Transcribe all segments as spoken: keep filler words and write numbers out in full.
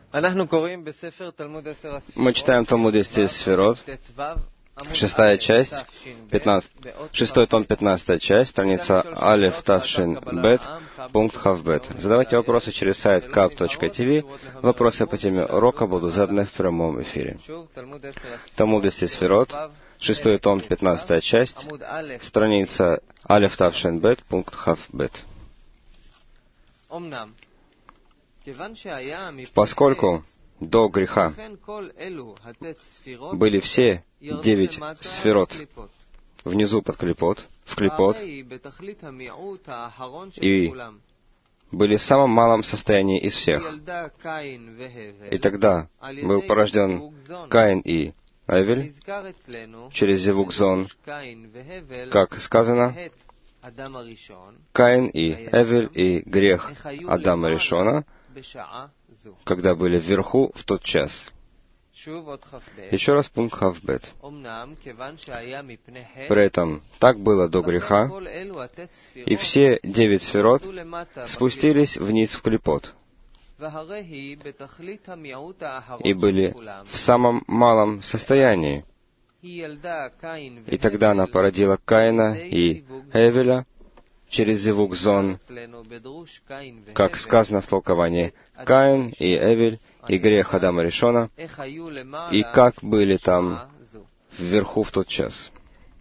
Мы читаем Талмуд десять Сферот, шестая часть, пятнадцать, шестой том, пятнадцатая часть, страница Алеф Тавшин Бет, пункт Хавбет. Задавайте вопросы через сайт кап точка ти ви. Вопросы по теме урока будут заданы в прямом эфире. Талмуд десять Сферот, шестой том, пятнадцатая часть, страница Алеф Тавшин Бет, пункт Хавбет. Поскольку до греха были все девять сферот внизу под клипот, в клипот, и были в самом малом состоянии из всех. И тогда был порожден Каин и Эвель через Зевук-Зон, как сказано, Каин и Эвель и грех Адама Ришона, когда были вверху в тот час. Еще раз пункт Хавбет. При этом так было до греха, и все девять сферот спустились вниз в клипот, и были в самом малом состоянии. И тогда она породила Каина и Эвеля через Зевук-Зон, как сказано в толковании, Каин и Эвель и грех Адама Ришона, и как были там вверху в тот час.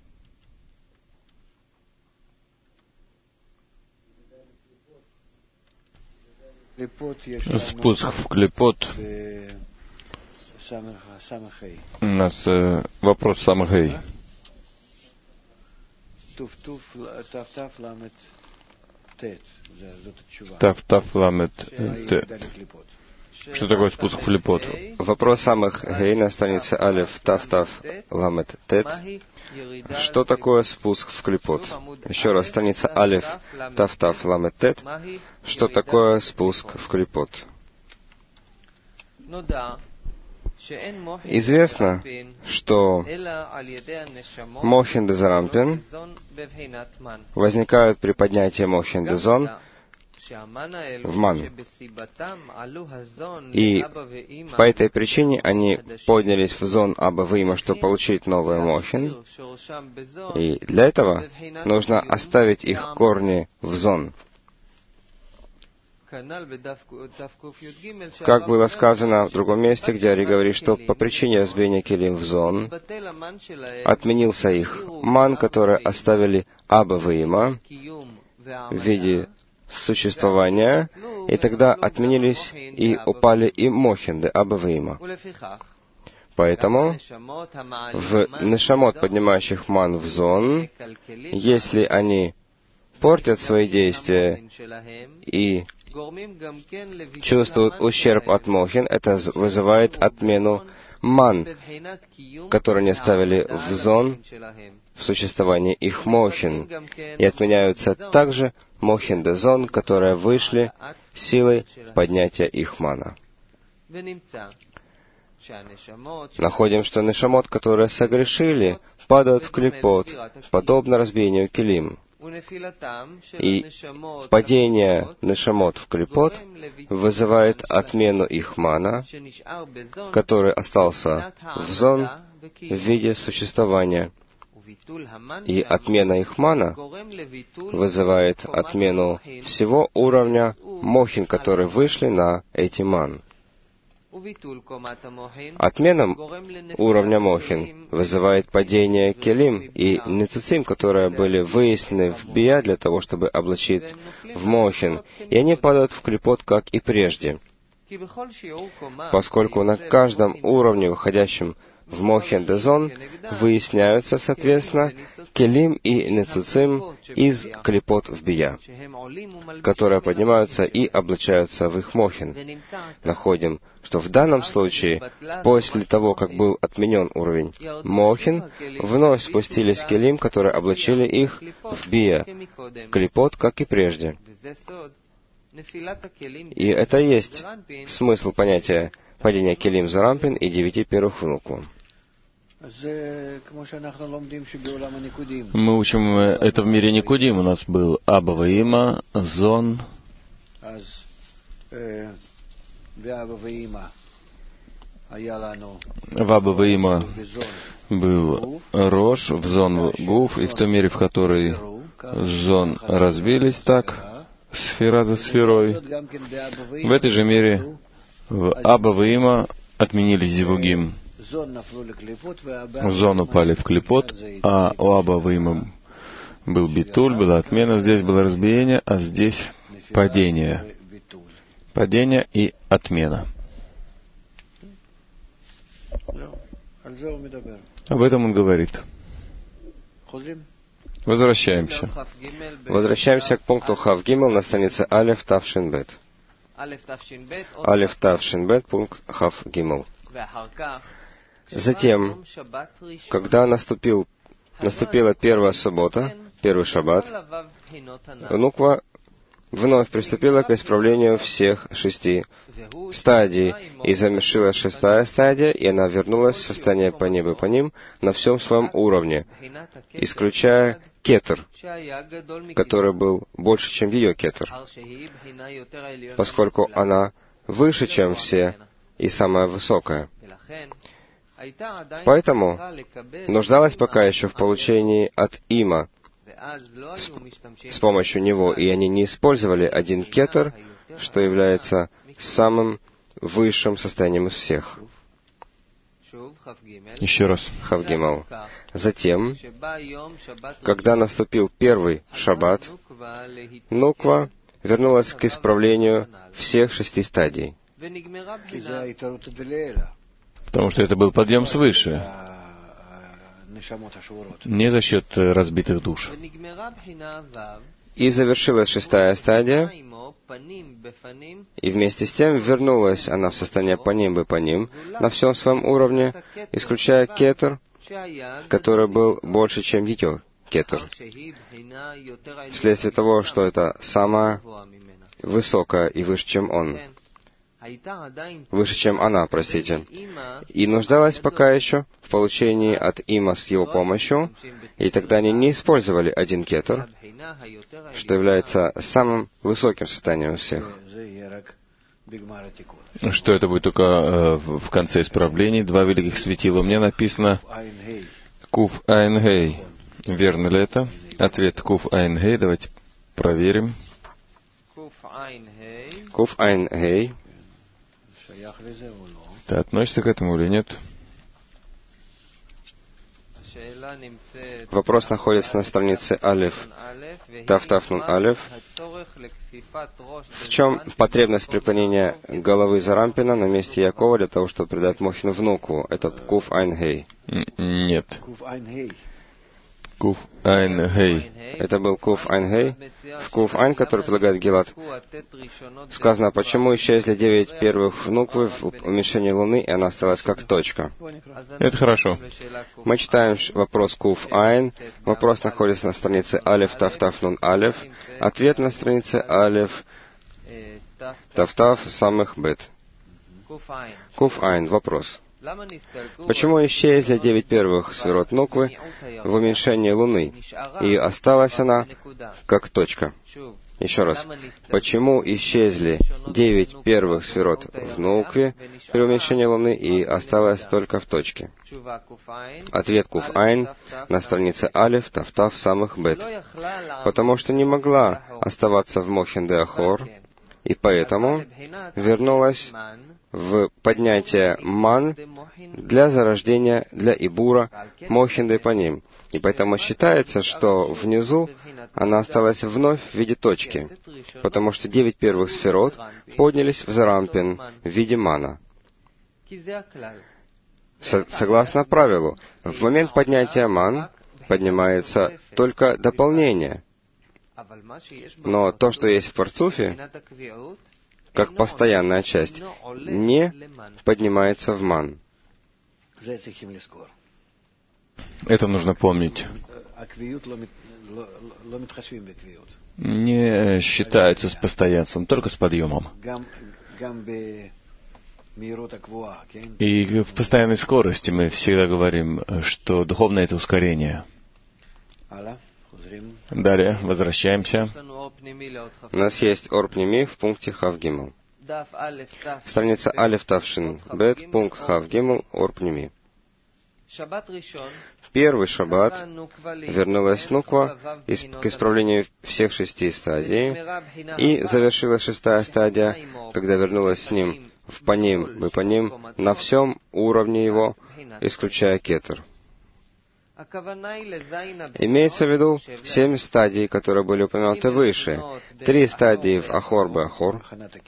Спуск в клипот. У нас э, вопрос Самахей. Тав-тав ламет т. Что такое спуск в клипот? Вопрос самых гей на странице Алеф Тав-тав ламет тет. Что такое спуск в клипот? Еще раз, страница Алеф Тав-тав ламет тет. Что такое спуск в клипот? Известно, что Мохин де Зарампин возникают при поднятии Мохин де Зон в ман. И по этой причине они поднялись в зон Аба Вима, чтобы получить новый Мохин. И для этого нужно оставить их корни в зон. Как было сказано в другом месте, где Ари говорит, что по причине разбиения келим в зон отменился их ман, который оставили Аба Вима в виде существования, и тогда отменились и упали и мохинды Аба Вима. Поэтому в нешамот, поднимающих ман в зон, если они портят свои действия и чувствуют ущерб от мохин, это вызывает отмену ман, которые они оставили в зон в существовании их мохин, и отменяются также мохин де зон, которые вышли силой поднятия их мана. Находим, что нешамот, которые согрешили, падают в клипот, подобно разбиению келим. И падение нешамот в клипот вызывает отмену их мана, который остался в зон в виде существования. И отмена их мана вызывает отмену всего уровня мохин, которые вышли на эти ман. Отмена уровня мохин вызывает падение келим и нецицим, которые были выяснены в бия для того, чтобы облачить в мохин, и они падают в клипот, как и прежде. Поскольку на каждом уровне, выходящем в мохин де зон, выясняются, соответственно, келим и нецицим из клипот в бия, которые поднимаются и облачаются в их мохин. Находим, что в данном случае, после того, как был отменен уровень мохин, вновь спустились келим, которые облачили их в бия, клипот, как и прежде. И это и есть смысл понятия падения келим Зарампин и девяти первых внуков. Мы учим это в мире Никудим. У нас был Аба Вима, Зон. В Аба Ваима был Рош, в Зон Гуф, и в той мере, в которой Зон разбились так, сфера за сферой, в этой же мере в Аба Ваима отменили Зивугим. Зон упали в клипот, а у Аба Ваима был битуль, была отмена, здесь было разбиение, а здесь падение. Падение и отмена. Об этом он говорит. Возвращаемся. Возвращаемся к пункту Хав Гимел на странице Алеф Тав Шин Бет. Алеф Тав Шин Бет, пункт Хав Гимел. Затем, когда наступил, наступила первая суббота, первый шаббат, Нуква вновь приступила к исправлению всех шести стадий, и завершилась шестая стадия, и она вернулась в состояние по небу по ним на всем своем уровне, исключая кетер, который был больше, чем ее кетер, поскольку она выше, чем все, и самая высокая. Поэтому нуждалась пока еще в получении от Има с, с помощью него, и они не использовали один кетер, что является самым высшим состоянием из всех. Еще раз. Хавгимал. Затем, когда наступил первый шаббат, Нуква вернулась к исправлению всех шести стадий. Потому что это был подъем свыше, не за счет разбитых душ. И завершилась шестая стадия, и вместе с тем вернулась она в состояние по ним и по ним на всем своем уровне, исключая кетер, который был больше, чем ее кетер, вследствие того, что это самая высокая и выше, чем он. Выше, чем она, простите. И нуждалась пока еще в получении от Има с его помощью, и тогда они не использовали один кетер, что является самым высоким состоянием всех. Что это будет только э, в конце исправлений, два великих светила. У меня написано Куф Айн Гей. Верно ли это? Ответ Куф Айн Гей. Давайте проверим. Куф Айн Гей. Ты относишься к этому или нет? Вопрос находится на странице Алеф, Тав Тав Нун Алеф. В чем потребность преклонения головы Зарампина на месте Якова для того, чтобы предать Мохин внуку? Это Куф Айн Гей. Нет. Куф Айн Гей. Это был Куф Айн Гей. В Куф Айн, который предлагает Гилат, сказано, почему исчезли девять первых внуквы в уменьшении Луны, и она осталась как точка. Это хорошо. Мы читаем вопрос Куф Айн. Вопрос находится на странице Алеф Тав Тав Нун Алеф. Ответ на странице Алеф Тав Тав Самых Бет. Куф Айн. Вопрос. Почему исчезли девять первых сферот Нуквы в уменьшении Луны, и осталась она как точка? Еще раз. Почему исчезли девять первых сферот в Нукве при уменьшении Луны, и осталась только в точке? Ответ Куф Айн на странице Алеф Тав Тав Самых Бет. Потому что не могла оставаться в Мохин де Ахор, и поэтому вернулась в поднятие ман для зарождения, для Ибура, Мохин по ним. И поэтому считается, что внизу она осталась вновь в виде точки, потому что девять первых сферот поднялись в Зарампин в виде мана. Со- согласно правилу, в момент поднятия ман поднимается только дополнение. Но то, что есть в Парцуфе, как постоянная часть, не поднимается в ман. Это нужно помнить. Не считается с постоянством, только с подъемом. И в постоянной скорости мы всегда говорим, что духовное — это ускорение. Далее, возвращаемся. У нас есть Ор Пними в пункте Хав Гимел. Страница Алеф Тавшин Бет, пункт Хав Гимл, Ор Пними. В первый шаббат вернулась Нуква к исправлению всех шести стадий, и завершилась шестая стадия, когда вернулась с ним в паним бепаним на всем уровне его, исключая кетер. Имеется в виду семь стадий, которые были упомянуты выше, три стадии в Ахор бе-Ахор,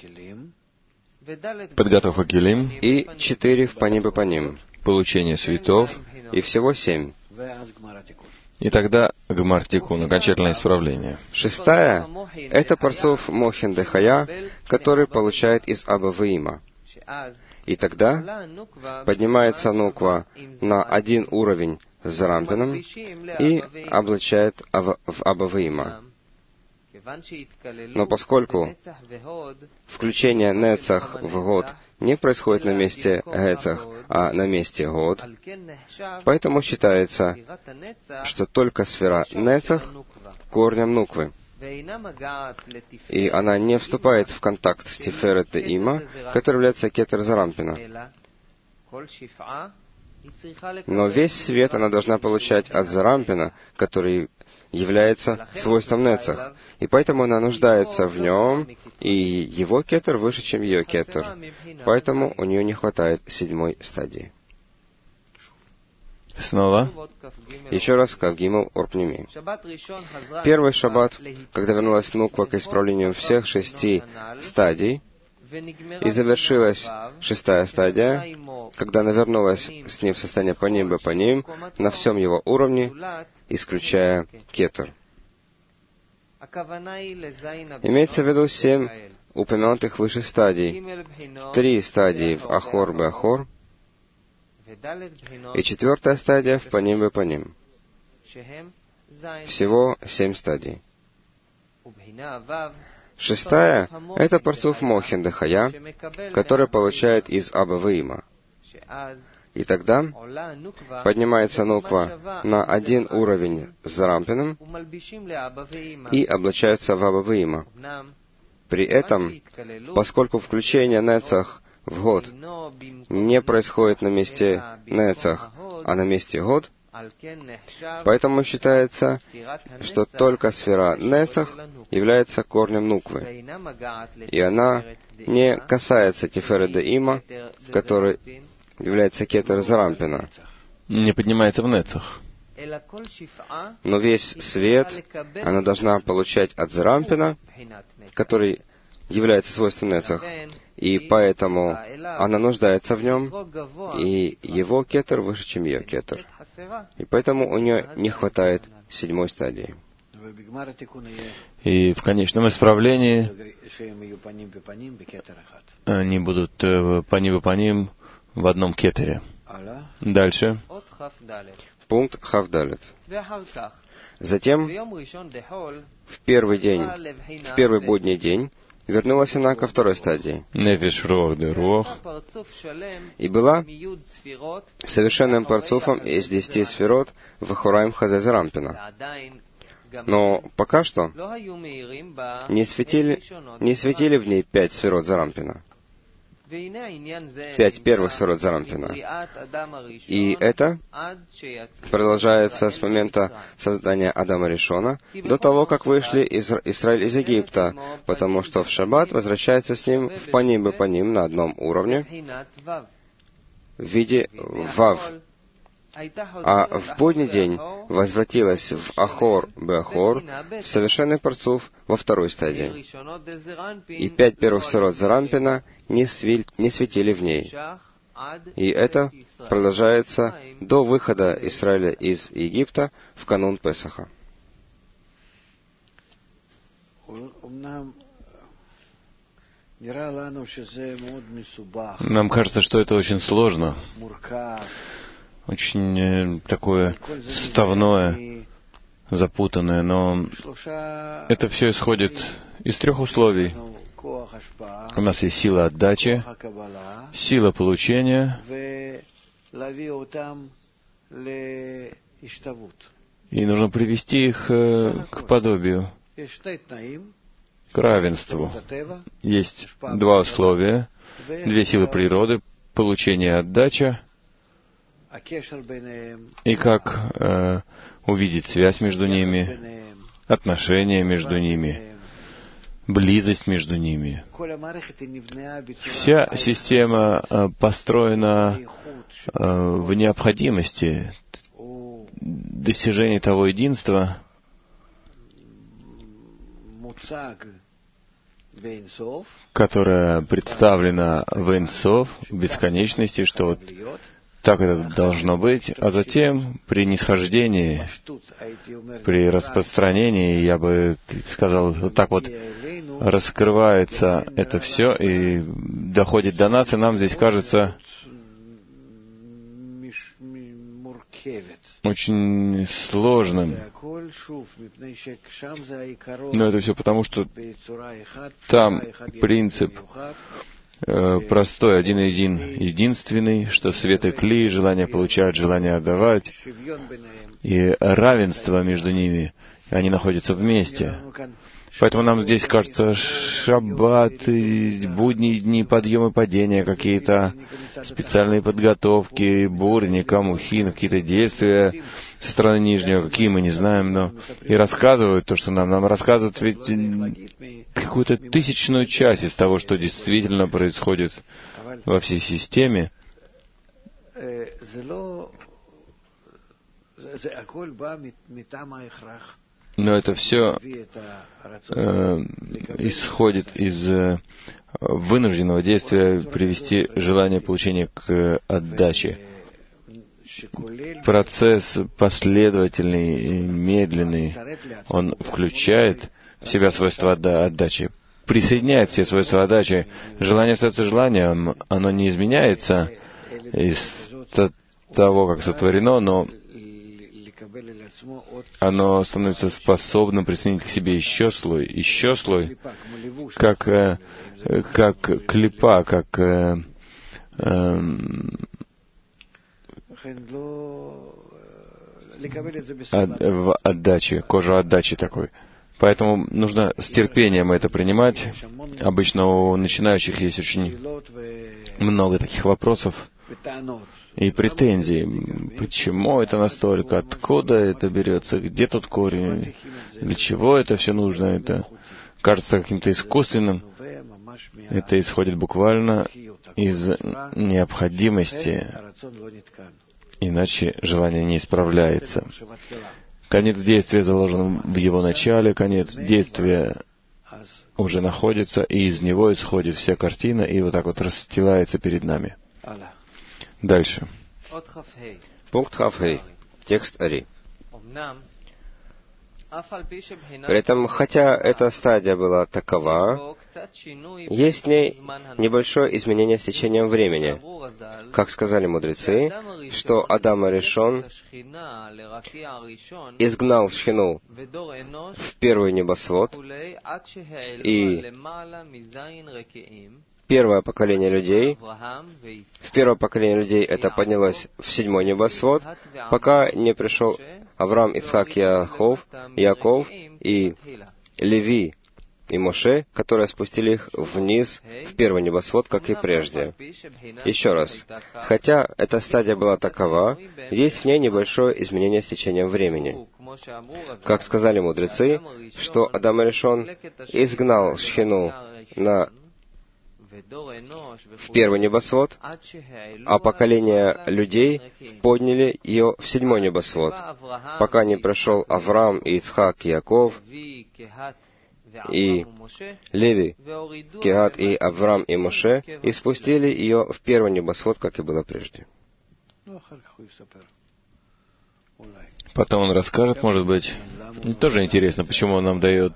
подготовка келим, и четыре в паним бепаним, получение светов, и всего семь. И тогда Гмар Тикун, окончательное исправление. Шестая — это парцуф Мохин де Хая, который получает из Аба Ваима. И тогда поднимается Нуква на один уровень с Зарампином и облачает в Аба Ваима. Но поскольку включение Нецах в Год не происходит на месте Гецах, а на месте Год, поэтому считается, что только сфера Нецах корнем Нуквы, и она не вступает в контакт с Тиферет и Има, который является кетер Зарампина. Но весь свет она должна получать от Зарампина, который является свойством Нецах, и поэтому она нуждается в нем, и его кетер выше, чем ее кетер. Поэтому у нее не хватает седьмой стадии. Снова. Еще раз, Кав Гимл, Ор Пними. Первый шаббат, когда вернулась Нуква к исправлению всех шести стадий, и завершилась шестая стадия, когда она вернулась с ним в состояние паним бе паним на всем его уровне, исключая кетер. Имеется в виду семь упомянутых выше стадий, три стадии в Ахор бе Ахор, и четвертая стадия в паним бе паним. Всего семь стадий. Шестая — это парцуф Мохин де Хая, который получает из Аба Ваима. И тогда поднимается Нуква на один уровень с Зарампином и облачается в Аба Ваима. При этом, поскольку включение Нецах в Год не происходит на месте Нецах, а на месте Год, поэтому считается, что только сфера Нецах является корнем Нуквы, и она не касается Тиферет де Има, который является кетер Зарампина. Не поднимается в Нецах. Но весь свет она должна получать от Зарампина, который является свойством Нецах, и поэтому она нуждается в нем, и его кетер выше, чем ее кетер. И поэтому у нее не хватает седьмой стадии. И в конечном исправлении они будут паним бе паним в одном кетере. Дальше. Пункт Хавдалет. Затем, в первый день, в первый будний день, вернулась она ко второй стадии. Нефиш руах де руах. И была совершенным парцуфом из десяти сферот в Хораим Хазе Зарампина. Но пока что не светили, не светили в ней пять сферот Зарампина. Пять первых сферот Зарампина. И это продолжается с момента создания Адама Ришона до того, как вышли из Израиль из Египта, потому что в шаббат возвращается с ним в паним бе паним на одном уровне в виде вав. А в будний день возвратилась в Ахор бе Ахор, в совершенный парцуф во второй стадии. И пять первых сферот Зарампина не, сви... не светили в ней. И это продолжается до выхода Израиля из Египта в канун Песаха. Нам кажется, что это очень сложно. Очень такое составное, запутанное, но это все исходит из трех условий. У нас есть сила отдачи, сила получения и нужно привести их к подобию. к равенству. Есть два условия, две силы природы, получение и отдача, и как э, увидеть связь между ними, отношения между ними, близость между ними. Вся система э, построена э, в необходимости достижения того единства, которое представлено в Эйн Соф, в бесконечности, что вот так это должно быть, а затем при нисхождении, при распространении, я бы сказал, вот так вот раскрывается это все и доходит до нас, и нам здесь кажется очень сложным. Но это все потому, что там принцип э, простой, один и один, единственный, что свет и кли, желание получать, желание отдавать, и равенство между ними, они находятся вместе. Поэтому нам здесь кажется шаббат, будние дни, подъемы, падения, какие-то специальные подготовки, бурни, камухин, какие-то действия со стороны Нижнего, какие мы не знаем, но и рассказывают то, что нам. Нам рассказывают ведь какую-то тысячную часть из того, что действительно происходит во всей системе. Но это все э, исходит из э, вынужденного действия привести желание получения к отдаче. Процесс последовательный и медленный, он включает в себя свойства отдачи, присоединяет все свойства отдачи. Желание остается желанием, оно не изменяется из того, как сотворено, но оно становится способным присоединить к себе еще слой, еще слой, как, э, как клипа, как э, э, от, в отдаче, кожа отдачи такой. Поэтому нужно с терпением это принимать. Обычно у начинающих есть очень много таких вопросов и претензий. Почему это настолько? Откуда это берется? Где тут корень? Для чего это все нужно? Это кажется каким-то искусственным. Это исходит буквально из необходимости. Иначе желание не исправляется. Конец действия заложен в его начале, конец действия уже находится, и из него исходит вся картина, и вот так вот расстилается перед нами. Дальше. Пункт Хафхей. Текст Ари. При этом, хотя эта стадия была такова, есть в ней небольшое изменение с течением времени. Как сказали мудрецы, что Адам Аришон изгнал Шхину в первый небосвод, и первое поколение людей, в первое поколение людей это поднялось в седьмой небосвод, пока не пришел Авраам, Ицхак, Яаков, Яков и Леви и Моше, которые спустили их вниз в первый небосвод, как и прежде. Еще раз. Хотя эта стадия была такова, есть в ней небольшое изменение с течением времени. Как сказали мудрецы, что Адам Аришон изгнал Шхину на в первый небосвод, а поколение людей подняли ее в седьмой небосвод, пока не пришел Авраам, и Ицхак, и Яков, и Леви, Кеат, и Авраам, и Моше, и спустили ее в первый небосвод, как и было прежде. Потом он расскажет, может быть, тоже интересно, почему он нам дает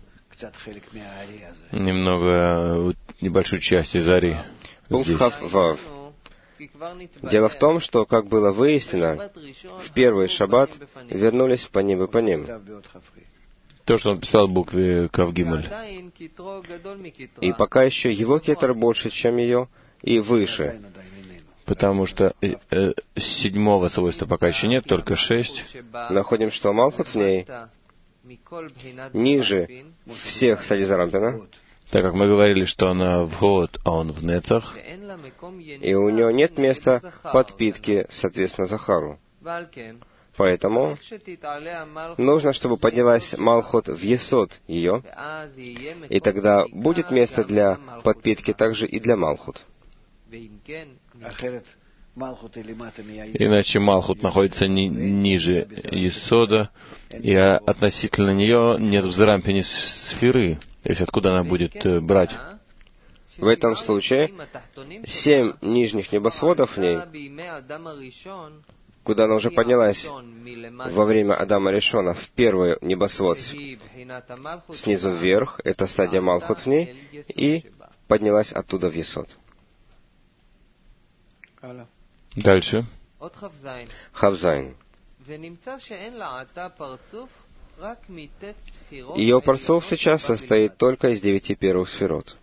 немного, небольшую часть из Ари. Пункт Хав-Вав. Дело в том, что, как было выяснено, в первый шаббат вернулись по ним и по ним. То, что он писал в букве Кав-Гимель. И пока еще его кетер больше, чем ее, и выше. Потому что э, э, седьмого свойства пока еще нет, только шесть. Находим, что Малхут в ней ниже всех стадий Зарампина, так как мы говорили, что она в Год, а он в Нецах, и у него нет места подпитки, соответственно, Захару. Поэтому нужно, чтобы поднялась Малхут в Есод ее, и тогда будет место для подпитки также и для Малхут. Иначе Малхут находится ни, ниже Есода, и относительно нее нет в Зарампине сферы. То есть откуда она будет брать? В этом случае семь нижних небосводов в ней, куда она уже поднялась во время Адама Ришона, в первый небосвод снизу вверх, это стадия Малхут в ней, и поднялась оттуда в Есод. Дальше. Хавзайн. Ее парцов сейчас состоит только из девяти первых сферот.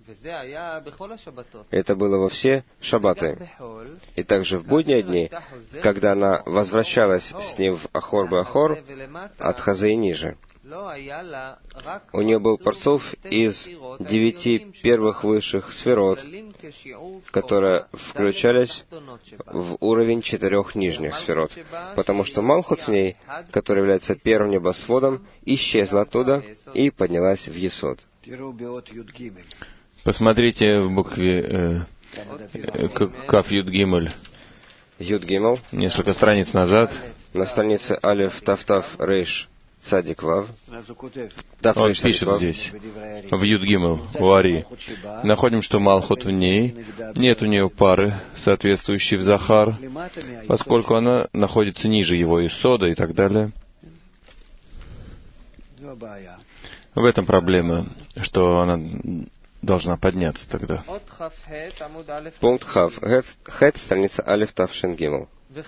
Это было во все шаббаты. И также в будние дни, когда она возвращалась с ним в Ахор-Бе-Ахор, от Хазы и ниже, у нее был парцов из девяти первых высших сферот, которые включались в уровень четырех нижних сферот, потому что Малхут в ней, который является первым небосводом, исчезла оттуда и поднялась в Есод. Посмотрите в букве э, э, Каф Юд Гимель. Юд Гимел. Несколько страниц назад. На странице Алеф Тафтав Рейш Цадик Вав. Он пишет здесь, в Юд Гимел, у Ари. Находим, что Малхут в ней, нет у нее пары, соответствующей в Захар, поскольку она находится ниже его Исода и так далее. В этом проблема, что она должна подняться тогда. Пункт Хав. Хет, страница Алеф Тавшин Гимел.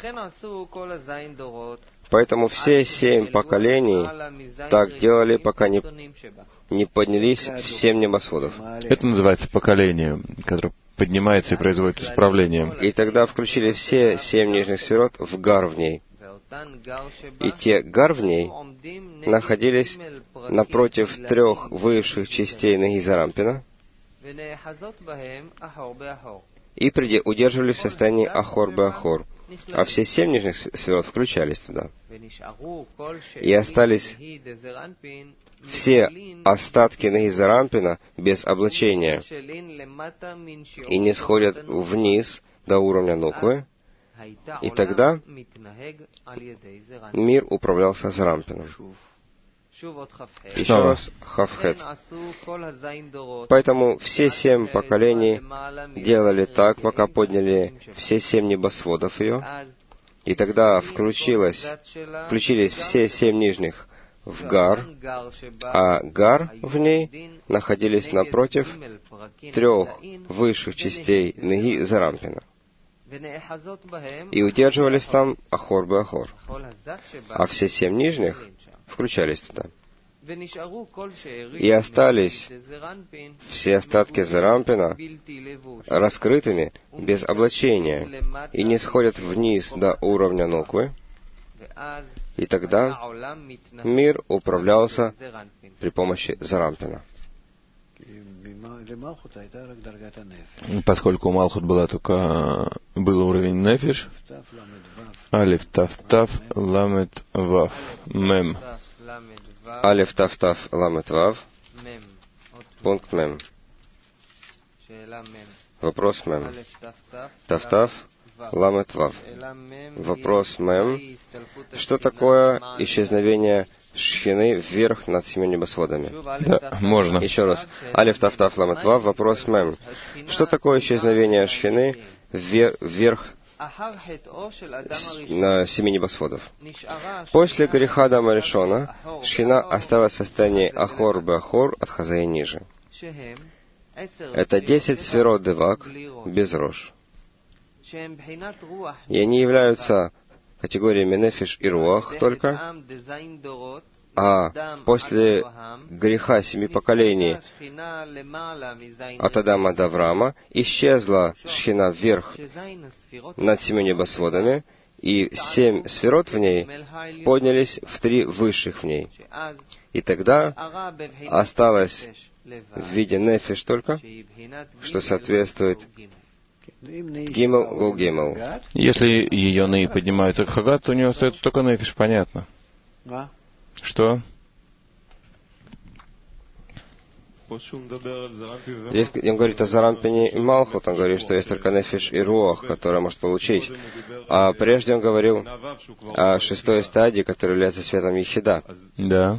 Поэтому все семь поколений так делали, пока не, не поднялись в семь небосводов. Это называется поколение, которое поднимается и производит исправление. И тогда включили все семь нижних сферот в гар в ней. И те гар в ней находились напротив трех высших частей Неги Зарампина и приди, удерживались в состоянии Ахор-Бе-Ахор, а все семь нижних сферот включались туда. И остались все остатки Неги Зарампина без облачения и не сходят вниз до уровня Нуквы, и тогда мир управлялся Зарампином. Еще раз Хавхет. Поэтому все семь поколений делали так, пока подняли все семь небосводов ее, и тогда включилось, включились все семь нижних в гар, а гар в ней находились напротив трех высших частей Неги Зарампина. И удерживались там Ахор-Бе-Ахор, а все семь нижних включались туда. И остались все остатки Зарампина раскрытыми, без облачения, и не сходят вниз до уровня Нуквы, и тогда мир управлялся при помощи Зарампина. Поскольку у Малхут была только, был уровень Нефиш, Алиф Тафтав Ламет Вав Мем. Алиф Тафтав Ламет Вав. Пункт Мем. Вопрос Мем. Тафтав Ламет Вав. Вопрос Мем. Что такое исчезновение Шхины вверх над семью небосводами? Да, можно. Еще раз. Алиф Тафтав Ламет Вав. Вопрос Мем. Что такое исчезновение Шхины вверх, вверх на семи небосводов? После греха Адама Ришона Шхина осталась в состоянии Ахор-Бе-Ахор от Хаза и ниже. Это десять сферот Девак без Рош. И они являются категориями Нефиш и Руах только, а после греха семи поколений от Адама до Авраама исчезла Шхина вверх над семью небосводами, и семь сферот в ней поднялись в три высших в ней. И тогда осталось в виде нефиш только, что соответствует гимел гу гимел. Если ее ны поднимаются к хагат, то у нее остается только нефиш, понятно. Что? Здесь он говорит о Зарампине и Малхут, он говорит, что есть только нефиш и руах, которые может получить. А прежде он говорил о шестой стадии, которая является светом Ехида. Да.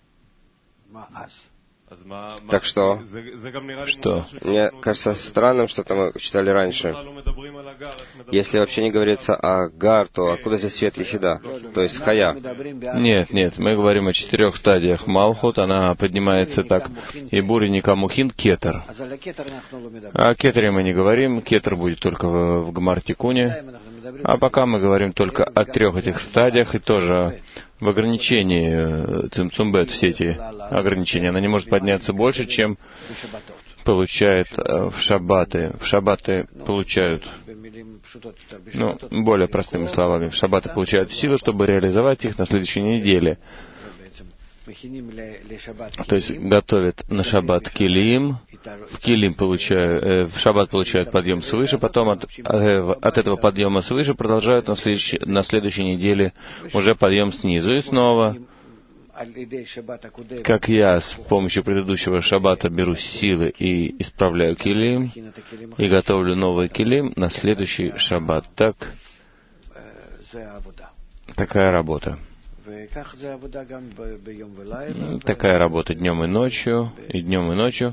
Так что, что? Мне кажется странным, что-то мы читали раньше. Если вообще не говорится о Гар, то откуда здесь свет Ехида? То есть Хая. Нет, нет, мы говорим о четырех стадиях. Малхут, она поднимается так. И Бури Никамухин, Кетер. О Кетере мы не говорим, Кетер будет только в, в Гмар-Тикуне. А пока мы говорим только о трех этих стадиях, и тоже в ограничении Цимцумбет, все эти ограничения. Она не может подняться больше, чем получает в шаббаты. В шаббаты получают, ну, более простыми словами, в шаббаты получают силу, чтобы реализовать их на следующей неделе. То есть готовят на шаббат килим, в килим получают, э, в шаббат получают подъем свыше, потом от, э, от этого подъема свыше продолжают на следующей, на следующей неделе уже подъем снизу. И снова, как я с помощью предыдущего шаббата беру силы и исправляю килим, и готовлю новый килим на следующий шаббат. Так, такая работа. Такая работа днем и ночью, и днем и ночью,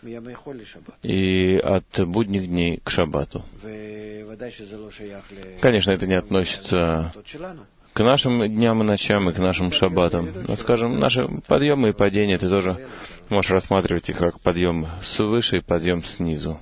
и от будних дней к шаббату. Конечно, это не относится к нашим дням и ночам, и к нашим шаббатам. Но, скажем, наши подъемы и падения, ты тоже можешь рассматривать их как подъем свыше и подъем снизу.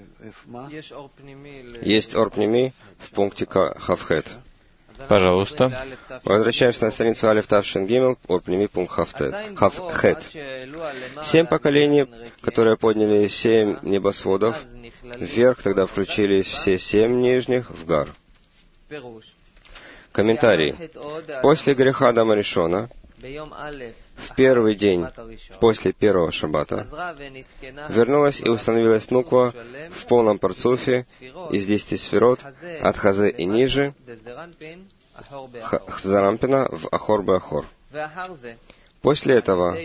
Есть орпними в пункте Хавхет. Пожалуйста. Возвращаемся на страницу Алеф Тавшин Гимел, орпними пункт Хавхет. Семь поколений, которые подняли семь небосводов вверх, тогда включились все семь нижних в Гар. Комментарий. После греха Адама Ришона, в первый день после первого шаббата, вернулась и установилась нуква в полном парцуфе из десяти сферот от Хазе и ниже, Зарампина в Ахор-Бе-Ахор. После этого,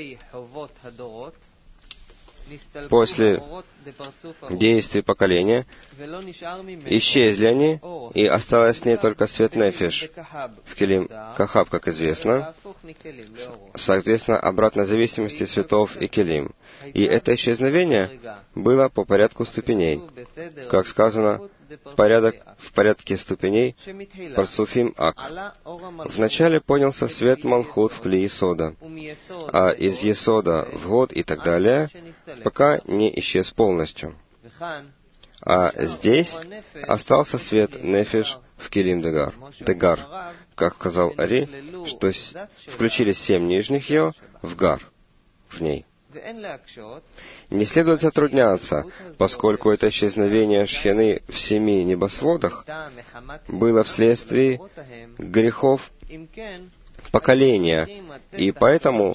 после действий поколения, исчезли они, и осталось с ней только свет Нефиш в Келим Кахаб, как известно, соответственно, обратной зависимости светов и Келим. И это исчезновение было по порядку ступеней, как сказано, порядок, в порядке ступеней Парцуфим Ак. Вначале поднялся свет Малхут в Кли Есода, а из Есода в Год и так далее, пока не исчез полностью. А здесь остался свет Нефиш в Килим Дегар, Дегар, как сказал Ари, что включились семь нижних ее в Гар, в ней. Не следует затрудняться, поскольку это исчезновение Шхины в семи небосводах было вследствие грехов поколения, и поэтому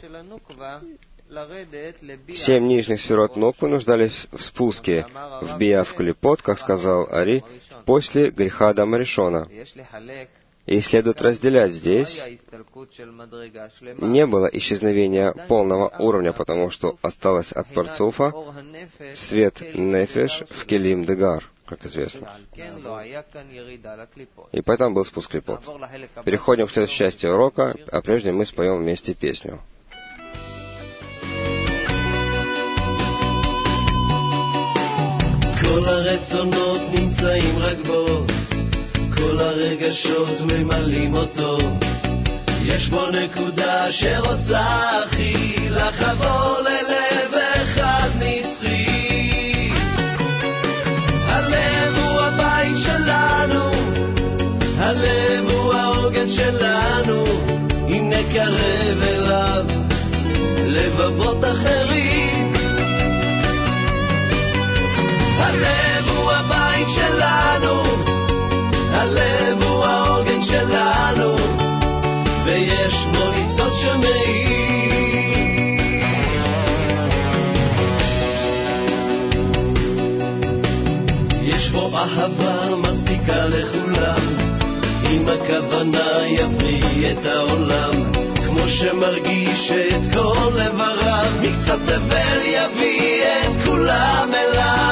семь нижних сферот Ноквы нуждались в спуске в Бия в Клипот, как сказал Ари, после греха Адама Ришона. И следует разделять здесь. Не было исчезновения полного уровня, потому что осталось от Парцуфа свет Нефеш в Келим Дегар, как известно. И поэтому был спуск Клипот. Переходим к следующей части урока, а прежде мы споем вместе песню. כל הרצונות נמצאים רק בו, כל הרגשות ממלאים אותו, יש בו נקודה שרוצה הכי לחבור ללב אחד נצחי. הלב הוא הבית שלנו, הלב הוא העוגן שלנו, אם נקרב אליו לבבות אחרים. הלב הוא הבית שלנו, הלב הוא העוגן שלנו, הכוונה יבריא את העולם כמו שמרגיש את כל איבריו מקצת תבל יביא את כולם אליו